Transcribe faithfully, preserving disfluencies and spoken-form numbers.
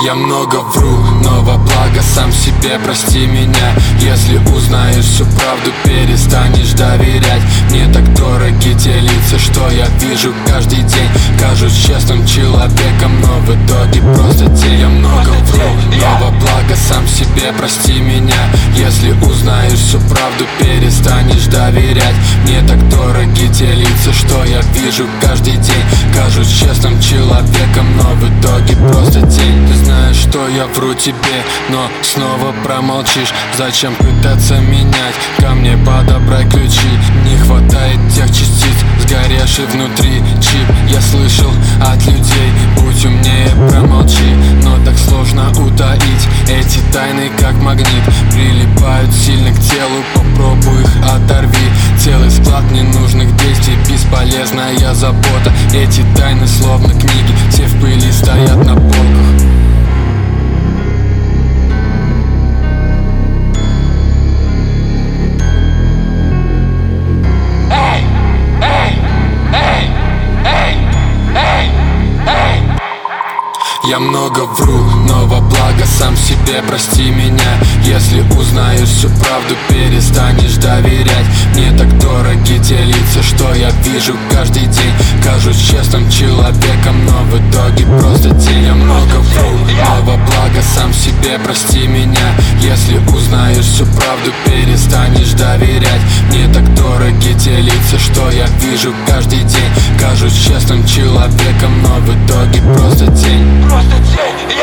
Я много вру, но во благо сам себе прости меня. Если узнаешь всю правду, перестанешь доверять. Мне так дороги те лица, что я вижу каждый день. Кажусь честным человеком, но в итоге просто тень. Я много вру, но во благо сам себе прости меня. Если узнаешь всю правду, перестанешь доверять. Мне так дороги те лица, что я вижу каждый день. Кажусь честным человеком, но в итоге просто тень. Ты знаешь, что я вру тебе, но снова промолчишь. Зачем пытаться менять? Ко мне подобрай ключи. Не хватает тех частиц, сгоревший внутри чип. Я слышал от людей, будь умнее, промолчи. Но так сложно утаить эти тайны, как магнит. Прилипают сильно к телу, попробуй их оторви. Целый склад ненужных действий, бесполезная забота. Эти тайны словно книги, все в пыли стоят на полках. Я много вру, но во благо сам себе прости меня. Если узнаешь всю правду, перестанешь доверять. Мне так дороги те лица, что я вижу каждый день. Кажусь честным человеком, но в итоге просто тень. Я много вру, но во благо сам себе прости меня. Если узнаешь всю правду, перестанешь доверять. Мне так дороги те лица, что я вижу каждый день. Кажусь честным человеком, но в итоге просто тень. Просто тень.